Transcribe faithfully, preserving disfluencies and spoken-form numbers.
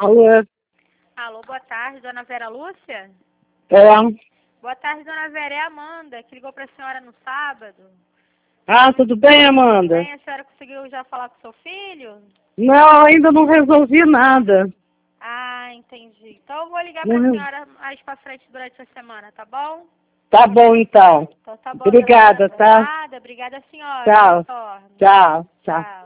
Alô? Alô, boa tarde, dona Vera Lúcia? É. Boa tarde, dona Vera. É a Amanda, que ligou para a senhora no sábado. Ah, tudo bem, Amanda? Bem, a senhora conseguiu já falar com seu filho? Não, ainda não resolvi nada. Ah, entendi. Então eu vou ligar para a Não. senhora mais para frente durante a semana, tá bom? Tá bom, então. Então tá bom, dona Obrigada, Vera. tá? Nada, obrigada, senhora. Boa Tchau. sorte. Tchau, tchau. Tchau.